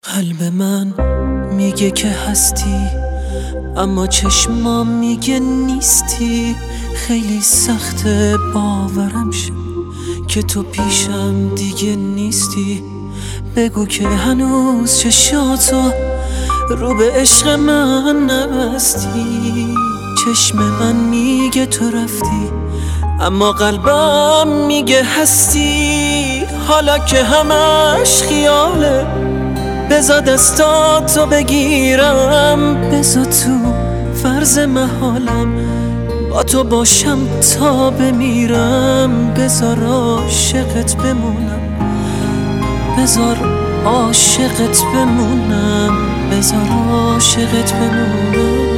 قلب من میگه که هستی، اما چشمام میگه نیستی. خیلی سخته باورم شه که تو پیشم دیگه نیستی. بگو که هنوز چشاتو رو به عشق من نبستی. چشم من میگه تو رفتی، اما قلبم میگه هستی. حالا که همش خیاله، بذار دستاتو بگیرم، بذار تو فرض محالم با تو باشم تا بمیرم. بذار عاشقت بمونم، بذار عاشقت بمونم، بذار عاشقت بمونم.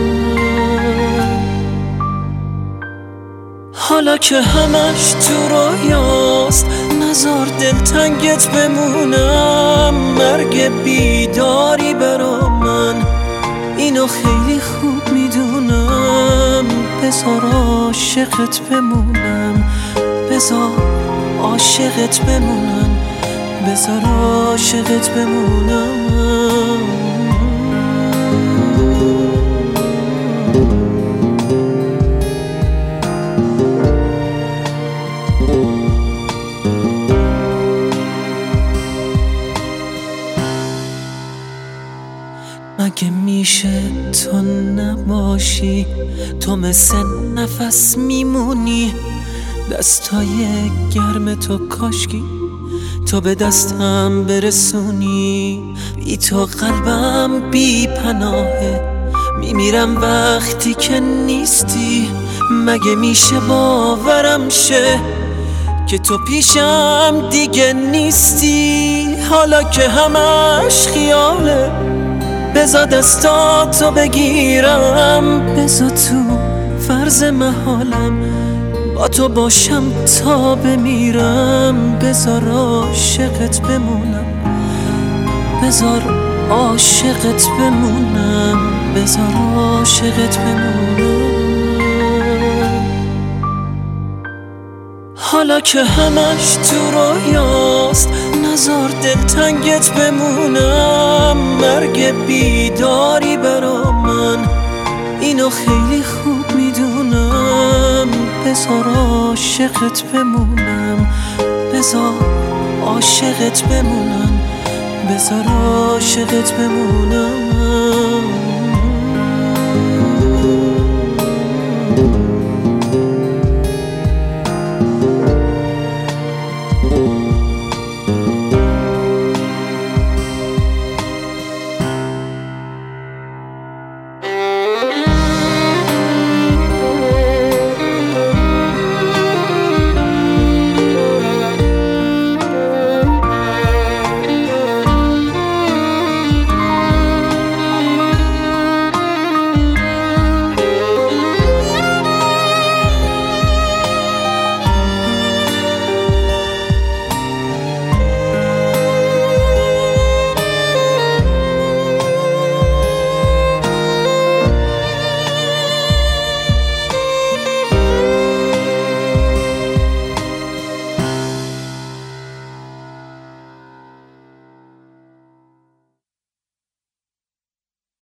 حالا که همش تو رویاست، نذار دلتنگت بمونم. مرگ بیداری برا من، اینو خیلی خوب میدونم. بذار عاشقت بمونم، بذار عاشقت بمونم، بذار عاشقت بمونم. مگه میشه تو نباشی؟ تو مثل نفس میمونی، دستای گرم تو کاشکی تو به دستم برسونی. بی تو قلبم بی پناهه، میمیرم وقتی که نیستی. مگه میشه باورم شه که تو پیشم دیگه نیستی؟ حالا که همش خیاله، بذار دستاتو بگیرم، بذار تو فرض محالم با تو باشم تا بمیرم. بذار عاشقت بمونم، بذار عاشقت بمونم، بذار عاشقت بمونم. حالا که همش تو رویاست، نذار دلتنگت بمونم. مرگ بیداری برا من، اینو خیلی خوب میدونم. بذار عاشقت بمونم، بذار عاشقت بمونم، بذار عاشقت بمونم.